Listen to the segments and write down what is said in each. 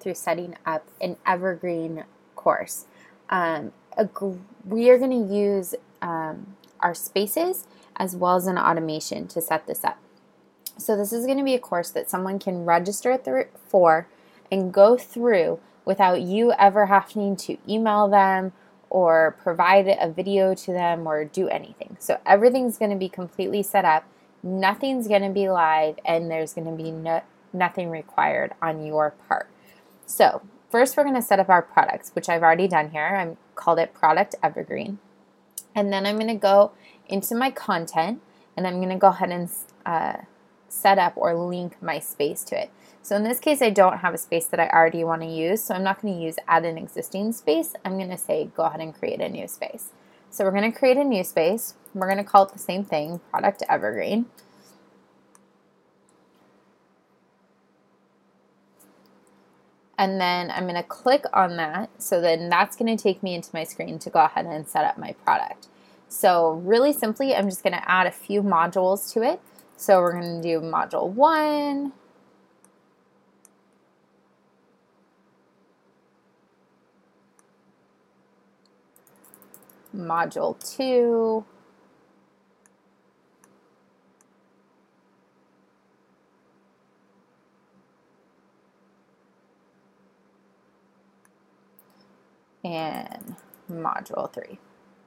through setting up an evergreen course. We are going to use our spaces as well as an automation to set this up. So this is going to be a course that someone can register for and go through without you ever having to email them or provide a video to them or do anything. So everything's going to be completely set up. Nothing's going to be live, and there's going to be nothing required on your part. So first we're going to set up our products, which I've already done here. I called it Product Evergreen. And then I'm going to go into my content, and I'm going to go ahead and set up or link my space to it. So in this case, I don't have a space that I already want to use, so I'm not going to use add an existing space. I'm going to say go ahead and create a new space. So we're going to create a new space. We're going to call it the same thing, Product Evergreen. And then I'm going to click on that, so then that's going to take me into my screen to go ahead and set up my product. So really simply, I'm just going to add a few modules to it. So we're going to do module 1, module 2, and module 3.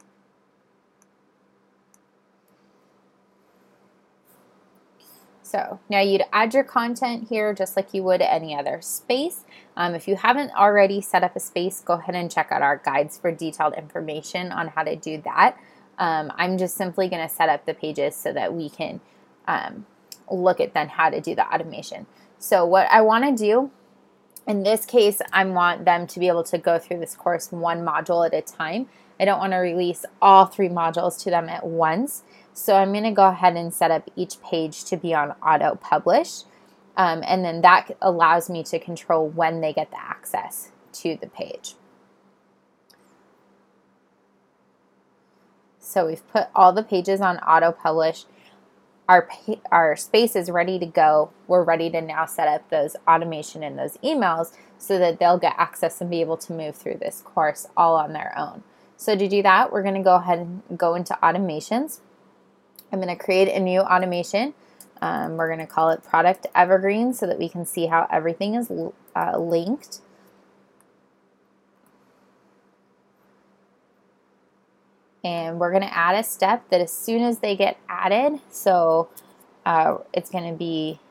So now you'd add your content here just like you would any other space. If you haven't already set up a space, go ahead and check out our guides for detailed information on how to do that. I'm just simply going to set up the pages so that we can look at then how to do the automation. So what I want to do, in this case, I want them to be able to go through this course one module at a time. I don't want to release all 3 modules to them at once. So I'm going to go ahead and set up each page to be on auto publish. And then that allows me to control when they get the access to the page. So we've put all the pages on auto publish. Our space is ready to go. We're ready to now set up those automation and those emails so that they'll get access and be able to move through this course all on their own. So to do that, we're going to go ahead and go into automations. I'm going to create a new automation. We're going to call it Product Evergreen so that we can see how everything is linked. And we're going to add a step that as soon as they get added, so it's going to be,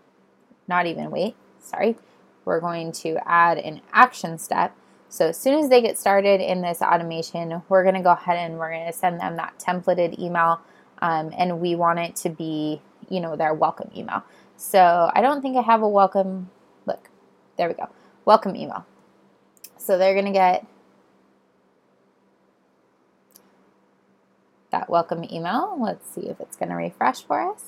we're going to add an action step. So as soon as they get started in this automation, we're going to go ahead and we're going to send them that templated email. And we want it to be, their welcome email. So I don't think I have a welcome. Look, there we go. Welcome email. So they're going to get that welcome email. Let's see if it's going to refresh for us.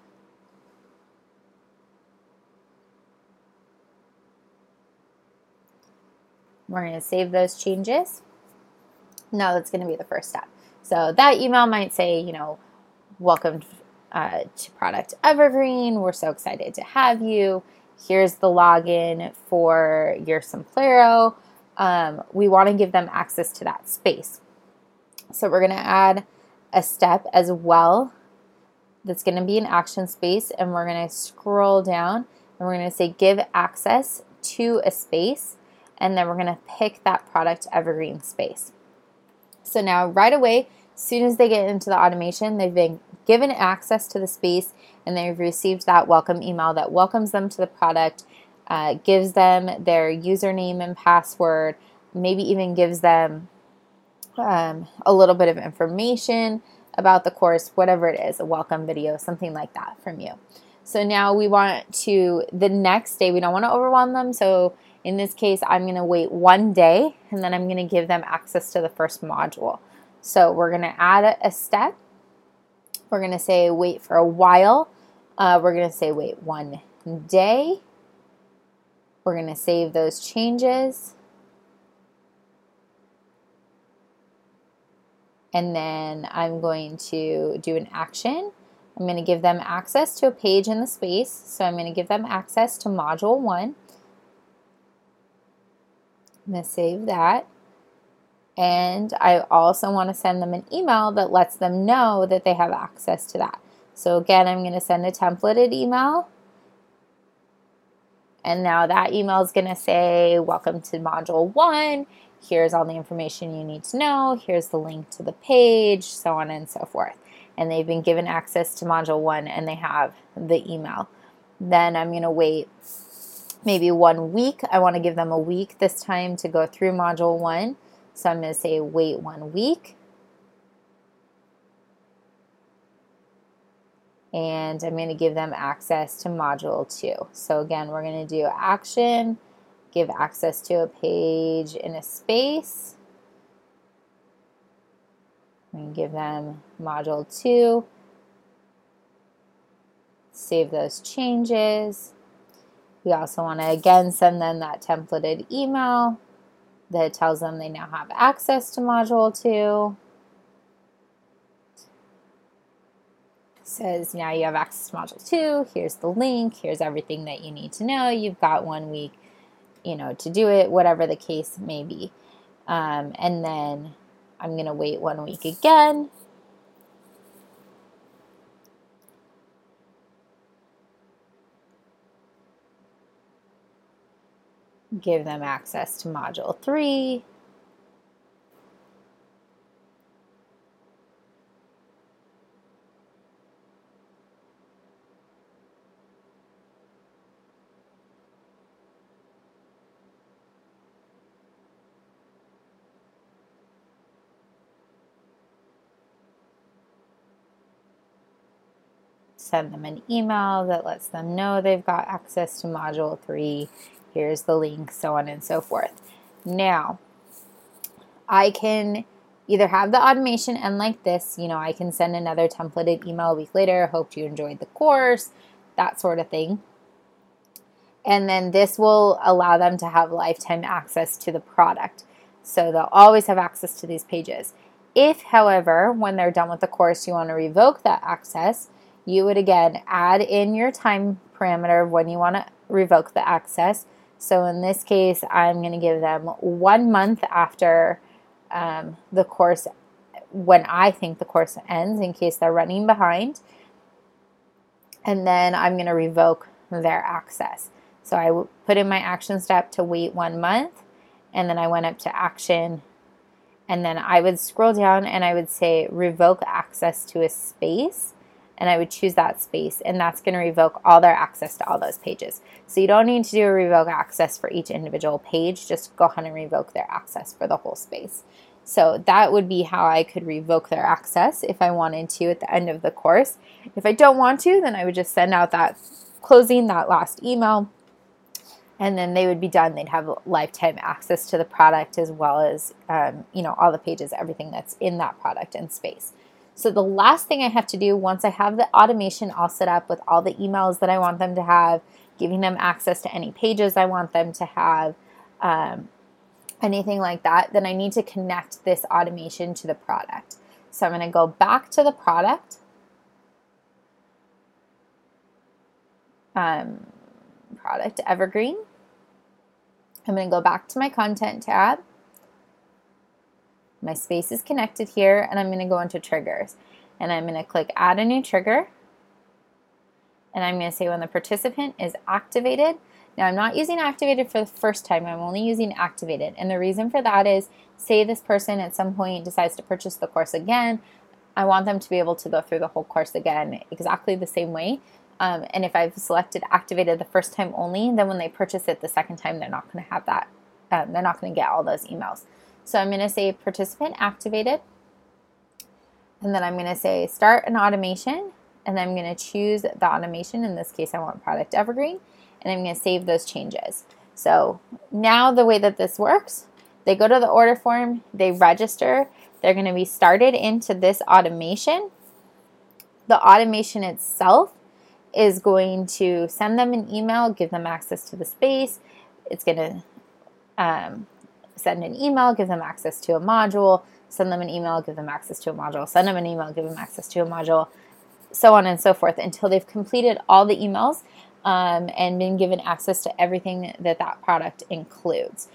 We're going to save those changes. Now that's going to be the first step. So that email might say, welcome to Product Evergreen. We're so excited to have you. Here's the login for your Simplero. We want to give them access to that space. So we're going to add a step as well that's going to be an action space, and we're going to scroll down and we're going to say give access to a space, and then we're going to pick that Product Evergreen space. So now right away, as soon as they get into the automation, they've been given access to the space and they've received that welcome email that welcomes them to the product, gives them their username and password, maybe even gives them a little bit of information about the course, whatever it is, a welcome video, something like that from you. So now we want to, the next day, we don't want to overwhelm them. So in this case, I'm going to wait 1 day and then I'm going to give them access to the first module. So we're going to add a step. We're going to say wait for a while. We're going to say wait 1 day. We're going to save those changes. And then I'm going to do an action. I'm going to give them access to a page in the space. So I'm going to give them access to module 1. I'm going to save that. And I also want to send them an email that lets them know that they have access to that. So again, I'm going to send a templated email. And now that email is going to say, welcome to module 1. Here's all the information you need to know. Here's the link to the page, so on and so forth. And they've been given access to module 1 and they have the email. Then I'm going to wait maybe 1 week. I want to give them a week this time to go through module 1. So I'm going to say wait 1 week. And I'm going to give them access to module 2. So again, we're going to do action, give access to a page in a space. I'm going to give them module 2. Save those changes. We also want to again send them that templated email that tells them they now have access to module 2. Says now you have access to module 2. Here's the link. Here's everything that you need to know. You've got 1 week, to do it, whatever the case may be. And then I'm going to wait 1 week again. Give them access to module 3. Send them an email that lets them know they've got access to module 3. Here's the link, so on and so forth. Now, I can either have the automation end like this, I can send another templated email a week later, hope you enjoyed the course, that sort of thing. And then this will allow them to have lifetime access to the product. So they'll always have access to these pages. If, however, when they're done with the course, you want to revoke that access, you would again add in your time parameter of when you want to revoke the access. So in this case, I'm going to give them 1 month after the course, when I think the course ends, in case they're running behind. And then I'm going to revoke their access. So I put in my action step to wait 1 month, and then I went up to action, and then I would scroll down and I would say revoke access to a space, and I would choose that space, and that's going to revoke all their access to all those pages. So you don't need to do a revoke access for each individual page, just go ahead and revoke their access for the whole space. So that would be how I could revoke their access if I wanted to at the end of the course. If I don't want to, then I would just send out that last email, and then they would be done. They'd have lifetime access to the product as well as, all the pages, everything that's in that product and space. So the last thing I have to do once I have the automation all set up with all the emails that I want them to have, giving them access to any pages I want them to have, anything like that, then I need to connect this automation to the product. So I'm going to go back to the product. Product Evergreen. I'm going to go back to my content tab. My space is connected here, and I'm going to go into triggers. And I'm going to click add a new trigger. And I'm going to say when the participant is activated. Now, I'm not using activated for the first time. I'm only using activated. And the reason for that is, say this person at some point decides to purchase the course again. I want them to be able to go through the whole course again exactly the same way. And if I've selected activated the first time only, then when they purchase it the second time, they're not going to have that. They're not going to get all those emails. So I'm going to say participant activated. And then I'm going to say start an automation. And I'm going to choose the automation. In this case, I want Product Evergreen. And I'm going to save those changes. So now the way that this works, they go to the order form, they register, they're going to be started into this automation. The automation itself is going to send them an email, give them access to the space. It's going to send an email, give them access to a module, send them an email, give them access to a module, send them an email, give them access to a module, so on and so forth until they've completed all the emails and been given access to everything that product includes.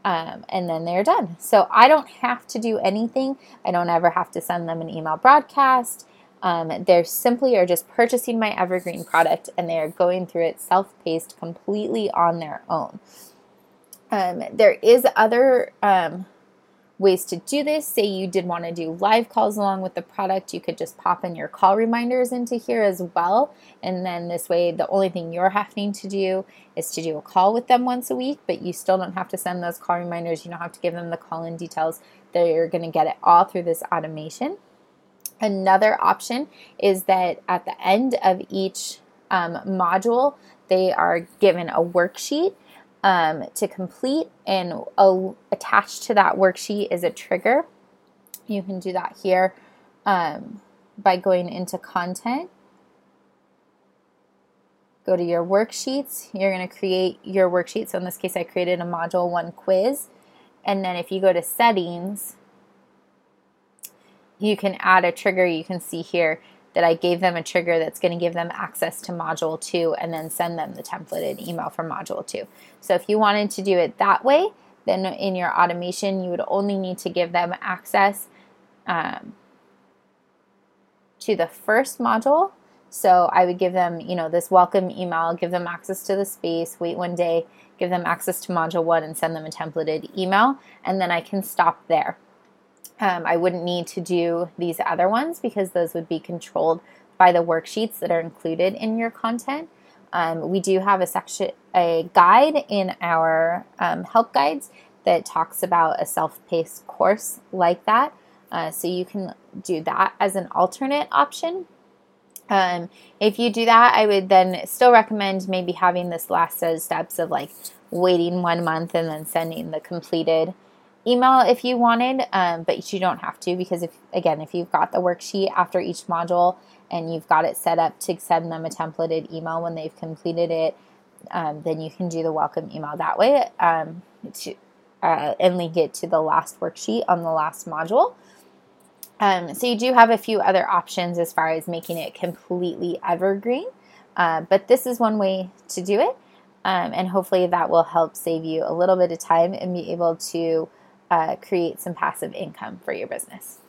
and then they're done. So I don't have to do anything. I don't ever have to send them an email broadcast. They're simply are just purchasing my Evergreen product, and they are going through it self-paced completely on their own. There is other ways to do this. Say you did want to do live calls along with the product, you could just pop in your call reminders into here as well. And then this way, the only thing you're having to do is to do a call with them once a week, but you still don't have to send those call reminders. You don't have to give them the call-in details. They're going to get it all through this automation. Another option is that at the end of each module, they are given a worksheet to complete, and attached to that worksheet is a trigger. You can do that here by going into content. Go to your worksheets. You're going to create your worksheet. So in this case, I created a module 1 quiz. And then if you go to settings, you can add a trigger. You can see here that I gave them a trigger that's going to give them access to module 2 and then send them the templated email for module 2. So if you wanted to do it that way, then in your automation, you would only need to give them access to the first module. So I would give them, this welcome email, give them access to the space, wait one day, give them access to module 1 and send them a templated email, and then I can stop there. I wouldn't need to do these other ones because those would be controlled by the worksheets that are included in your content. We do have a guide in our help guides that talks about a self-paced course like that. So you can do that as an alternate option. If you do that, I would then still recommend maybe having this last set of steps of like waiting 1 month and then sending the completed email if you wanted, but you don't have to, because if you've got the worksheet after each module and you've got it set up to send them a templated email when they've completed it, then you can do the welcome email that way and link it to the last worksheet on the last module. So you do have a few other options as far as making it completely evergreen, but this is one way to do it, and hopefully that will help save you a little bit of time and be able to create some passive income for your business.